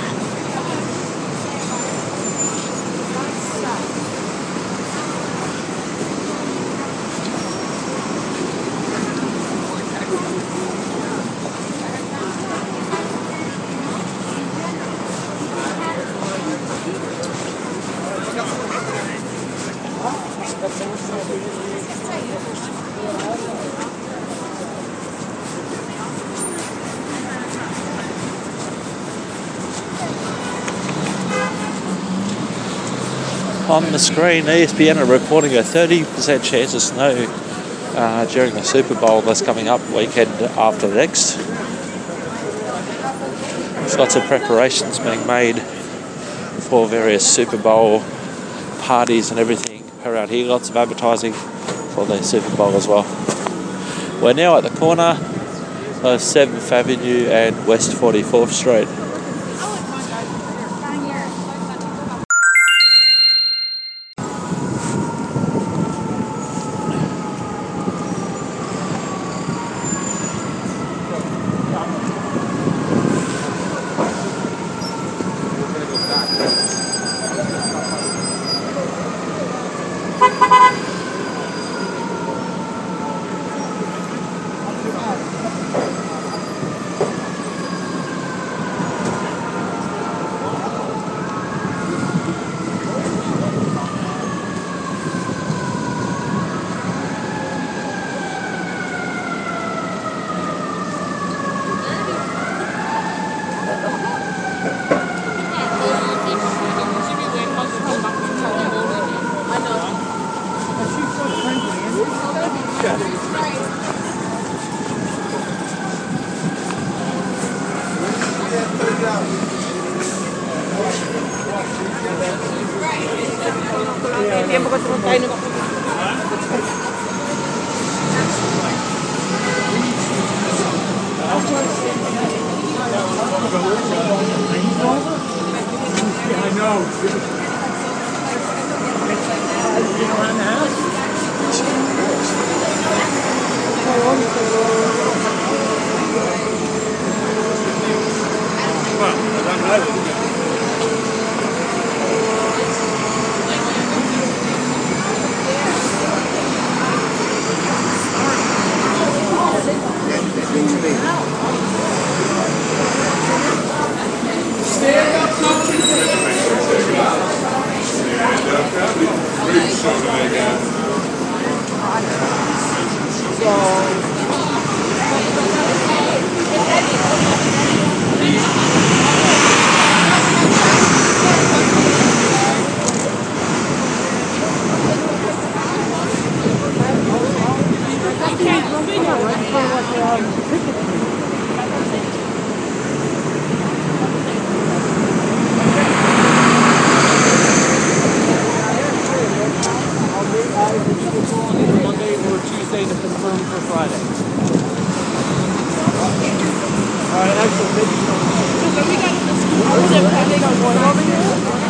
On the screen, E S P N are reporting a thirty percent chance of snow uh, during the Super Bowl that's coming up weekend after next. There's lots of preparations being made for various Super Bowl parties and everything around here. Lots of advertising for the Super Bowl as well. We're now at the corner of seventh Avenue and West forty-fourth Street. I know. Monday or Tuesday to confirm for Friday. Alright, excellent. Thank you so much. We got the school zip pending on one over here.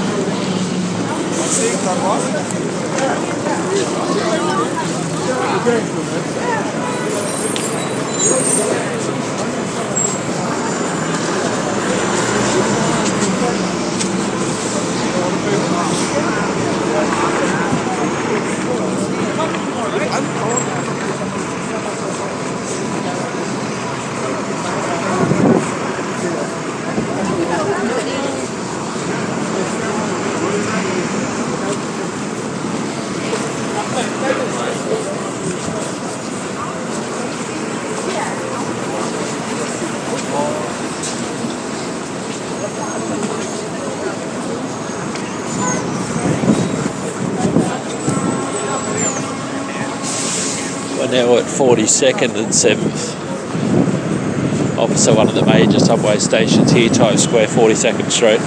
We're now at forty-second and seventh. Opposite one of the major subway stations here, Times Square, forty-second Street.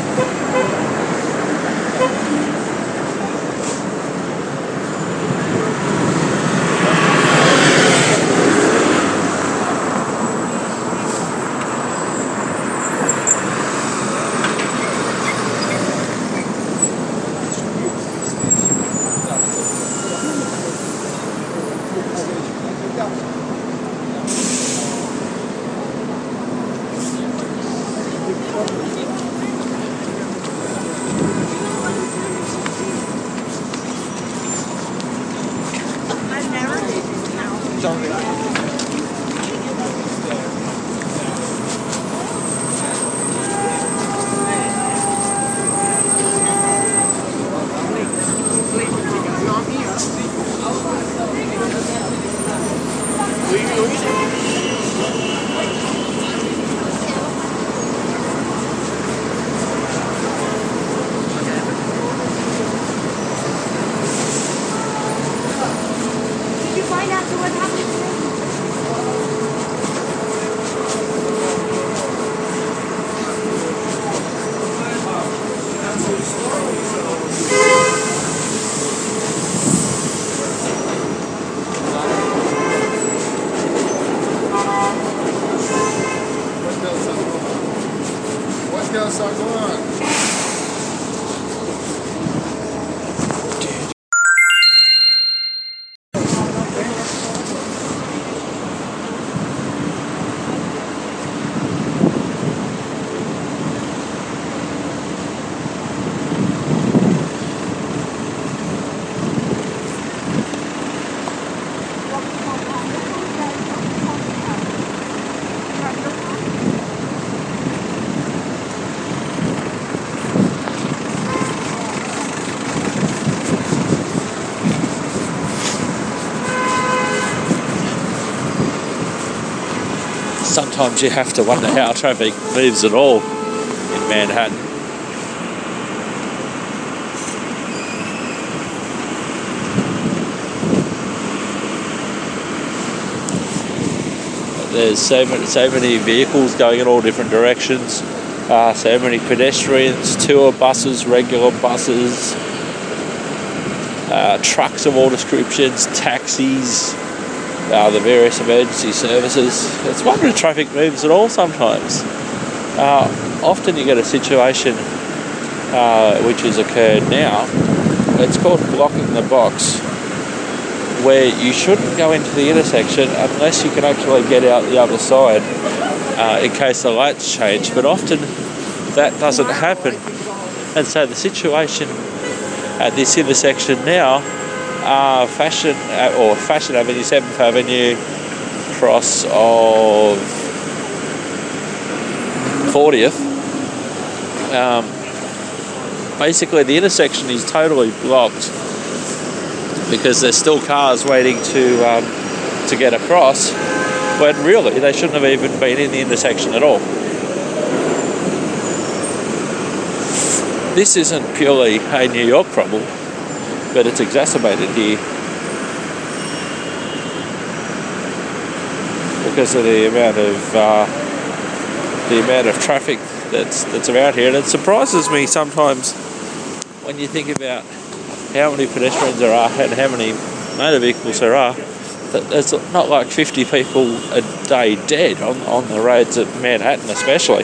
Sometimes you have to wonder how traffic moves at all in Manhattan. There's so many, so many vehicles going in all different directions. Uh, so many pedestrians, tour buses, regular buses, uh, trucks of all descriptions, taxis. Uh, the various emergency services. It's wondering if traffic moves at all sometimes. Uh, often you get a situation uh, which has occurred now. It's called blocking the box, where you shouldn't go into the intersection unless you can actually get out the other side uh, in case the lights change. But often that doesn't happen, and so the situation at this intersection now, uh, Fashion uh, or Fashion Avenue, seventh Avenue, cross of fortieth. Um, basically, the intersection is totally blocked because there's still cars waiting to um, to get across, when really they shouldn't have even been in the intersection at all. This isn't purely a New York problem, but it's exacerbated here because of the amount of uh, the amount of traffic that's that's around here. And it surprises me sometimes when you think about how many pedestrians there are and how many motor vehicles there are, that there's not like fifty people a day dead on, on the roads of Manhattan especially.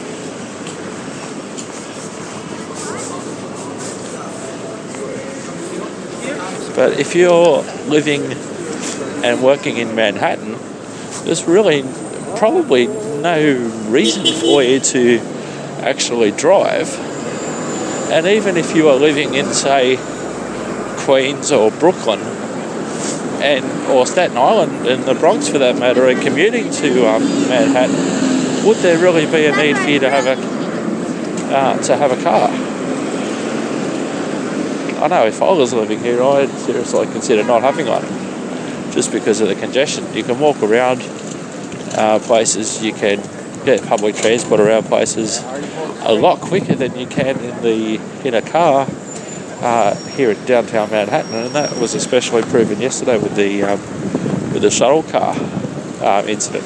But if you're living and working in Manhattan, there's really probably no reason for you to actually drive. And even if you are living in, say, Queens or Brooklyn and or Staten Island and the Bronx for that matter, and commuting to um, Manhattan, would there really be a need for you to have a uh, to have a car? I know if I was living here, I'd seriously consider not having one, just because of the congestion. You can walk around uh, places, you can get public transport around places a lot quicker than you can in the in a car uh, here at downtown Manhattan, and that was especially proven yesterday with the um, with the shuttle car uh, incident.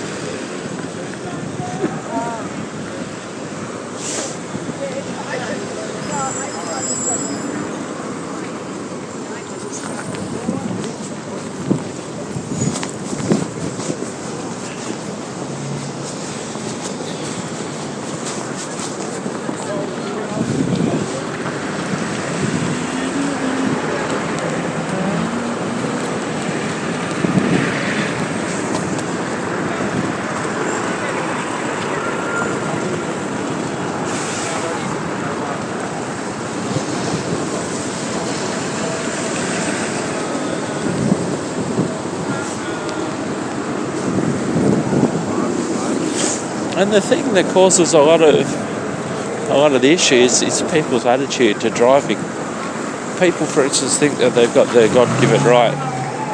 And the thing that causes a lot of a lot of the issues is people's attitude to driving. People, for instance, think that they've got their God-given right.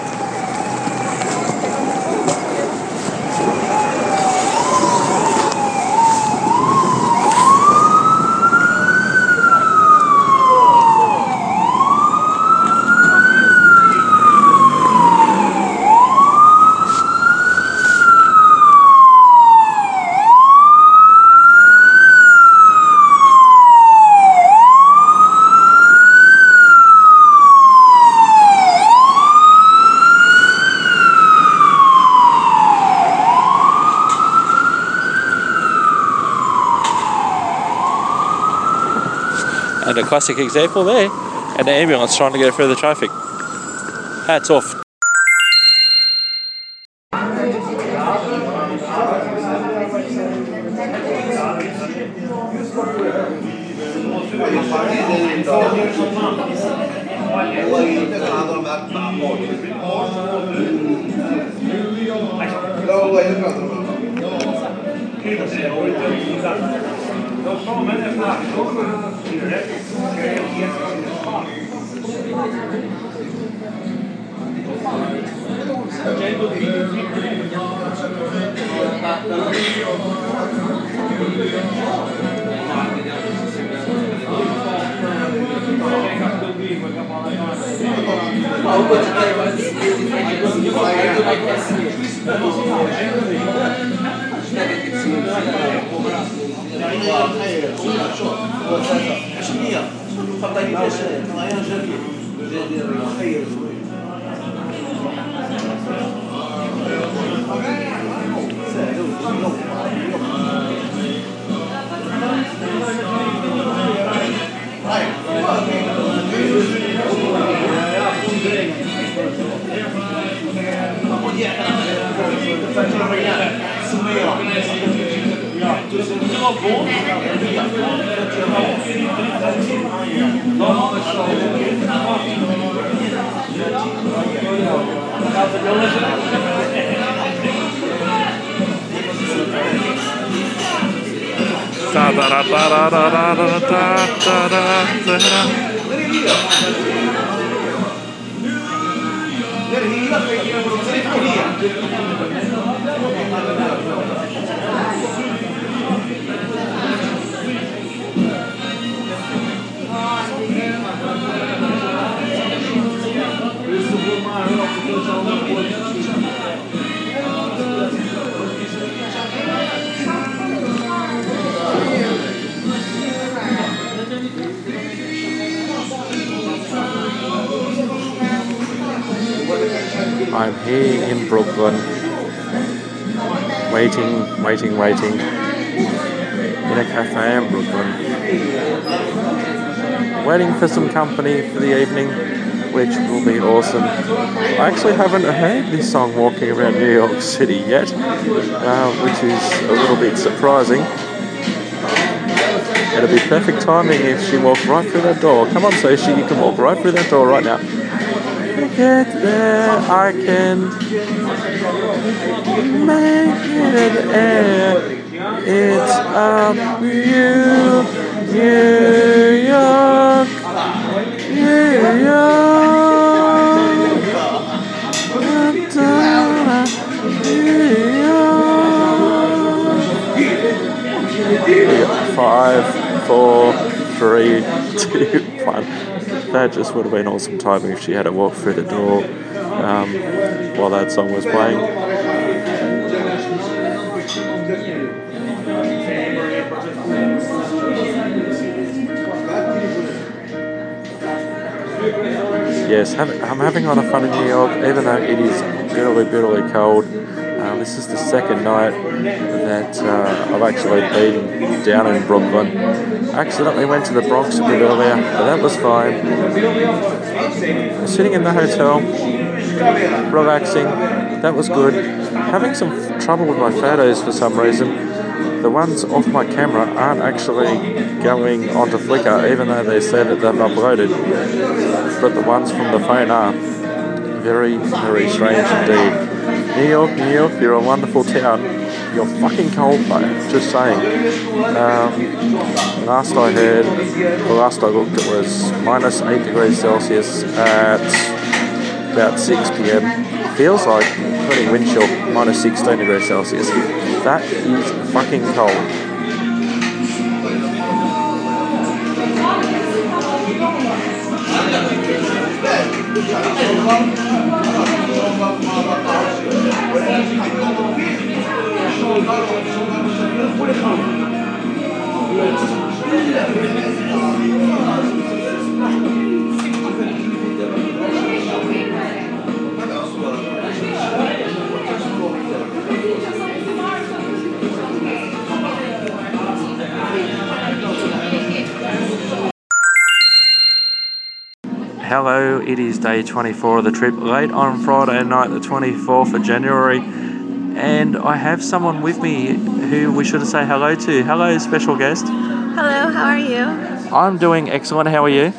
And a classic example there, an ambulance trying to get through the traffic. Hats off. Da da da da da da da da da da. I'm here in Brooklyn, waiting, waiting, waiting, in a cafe in Brooklyn, waiting for some company for the evening, which will be awesome. I actually haven't heard this song walking around New York City yet, uh, which is a little bit surprising. It'll be perfect timing if she walked right through that door. Come on, Soshi, you can walk right through that door right now. Get there, I can make it air. It's up you, New York, New York, New York. Five, four, three, two, one. That just would have been awesome timing if she had to walk through the door um, while that song was playing. Yes, I'm having a lot of fun in New York, even though it is bitterly, bitterly cold. Uh, this is the second night that uh, I've actually been down in Brooklyn. I accidentally went to the Bronx a bit earlier, but that was fine. I was sitting in the hotel, relaxing, that was good. Having some f- trouble with my photos for some reason. The ones off my camera aren't actually going onto Flickr, even though they say that they've uploaded. But the ones from the phone are. Very, very strange indeed. New York, New York, you're a wonderful town. You're fucking cold though, just saying. Um, last I heard, the last I looked, it was minus eight degrees Celsius at about six p.m. Feels like, including wind chill, minus sixteen degrees Celsius. That is fucking cold. Hello, it is day twenty-four of the trip, late on Friday night, the twenty-fourth of January, and I have someone with me who we should say hello to. Hello, special guest. Hello, how are you? I'm doing excellent, how are you?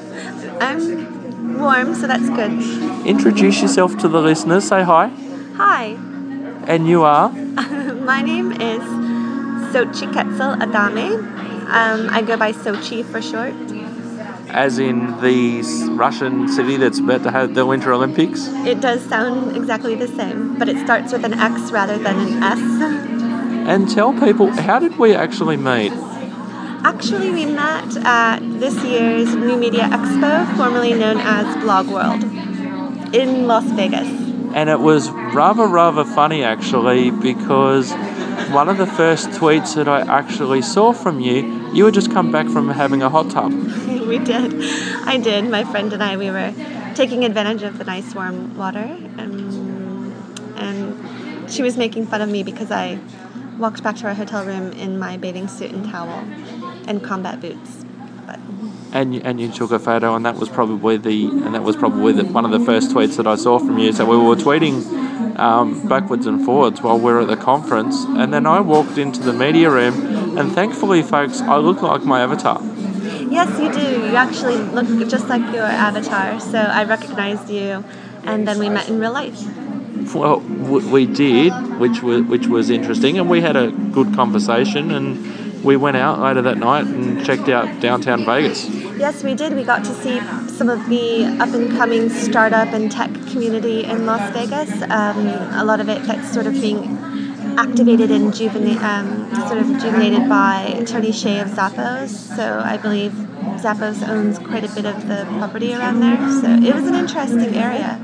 I'm warm, so that's good. Introduce yourself to the listeners, say hi. Hi. And you are? My name is Sochi Quetzal Adame. Um, I go by Sochi for short. As in the Russian city that's about to have the Winter Olympics? It does sound exactly the same, but it starts with an X rather than an S. And tell people, how did we actually meet? Actually, we met at this year's New Media Expo, formerly known as Blog World, in Las Vegas. And it was rather, rather funny, actually, because one of the first tweets that I actually saw from you, you had just come back from having a hot tub. We did. I did. My friend and I, we were taking advantage of the nice warm water. And, and she was making fun of me because I walked back to our hotel room in my bathing suit and towel and combat boots. But and you, and you took a photo, and that was probably the and that was probably the, one of the first tweets that I saw from you. So we were tweeting um, backwards and forwards while we were at the conference, and then I walked into the media room, and thankfully, folks, I look like my avatar. Yes, you do. You actually look just like your avatar, so I recognized you, and then we met in real life. Well, w- we did, which was which was interesting, and we had a good conversation, and we went out later that night and checked out downtown Vegas. Yes, we did. We got to see some of the up-and-coming startup and tech community in Las Vegas. Um, a lot of it that's sort of being activated and juvena- um, sort of rejuvenated by Tony Hsieh of Zappos. So I believe Zappos owns quite a bit of the property around there. So it was an interesting area.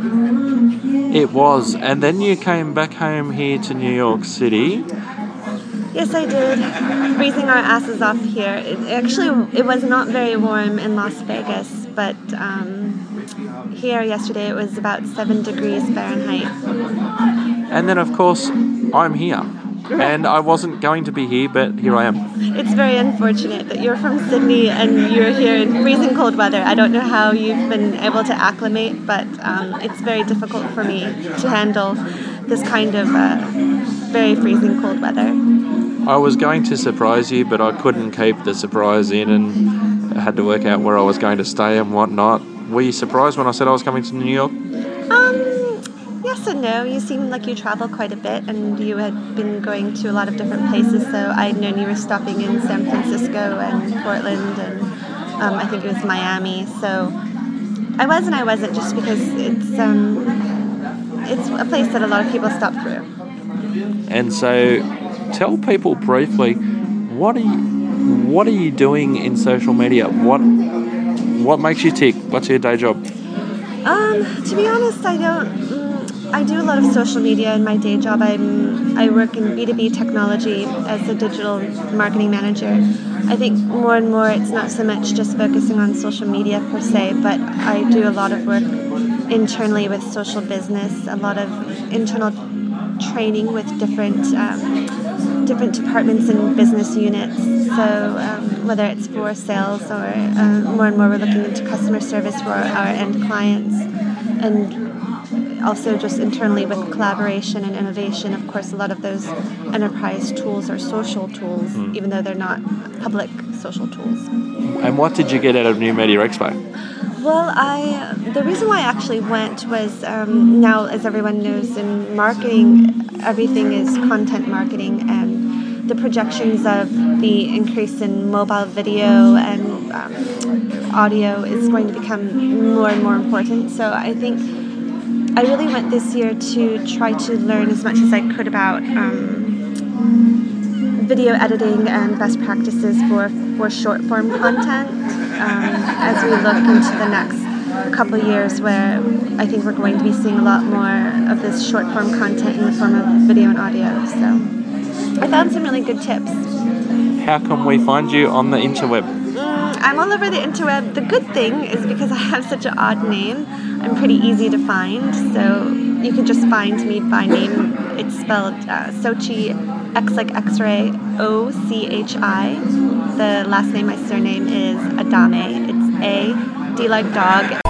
It was, and then you came back home here to New York City. Yes, I did. Freezing our asses off here. It, actually, it was not very warm in Las Vegas, but um, here yesterday it was about seven degrees Fahrenheit. And then, of course, I'm here. And I wasn't going to be here, but here I am. It's very unfortunate that you're from Sydney and you're here in freezing cold weather. I don't know how you've been able to acclimate, but um, it's very difficult for me to handle this kind of uh, very freezing cold weather. I was going to surprise you, but I couldn't keep the surprise in and had to work out where I was going to stay and whatnot. Were you surprised when I said I was coming to New York? Um, yes and no. You seem like you travel quite a bit, and you had been going to a lot of different places, so I'd known you were stopping in San Francisco and Portland, and um, I think it was Miami, so I was and I wasn't, just because it's, um, it's a place that a lot of people stop through. And so, tell people briefly, what are you, what are you doing in social media? What what makes you tick? What's your day job? Um, to be honest, I don't. Mm, I do a lot of social media in my day job. I'm I work in B two B technology as a digital marketing manager. I think more and more it's not so much just focusing on social media per se, but I do a lot of work internally with social business, a lot of internal training with different um, different departments and business units. So um, whether it's for sales or uh, more and more we're looking into customer service for our end clients, and also just internally with collaboration and innovation. Of course, a lot of those enterprise tools are social tools, mm. even though they're not public social tools. And what did you get out of New Media Expo? Well, I the reason why I actually went was um, now, as everyone knows, in marketing, everything is content marketing, and the projections of the increase in mobile video and um, audio is going to become more and more important. So I think I really went this year to try to learn as much as I could about um, video editing and best practices for, for short-form content um, as we look into the next couple of years, where I think we're going to be seeing a lot more of this short-form content in the form of video and audio. So I found some really good tips. How can we find you on the interweb? Mm, I'm all over the interweb. The good thing is because I have such an odd name, I'm pretty easy to find. So you can just find me by name. It's spelled uh, Sochi, X like X-ray, O C H I. The last name, my surname, is Adame. It's A, D like dog,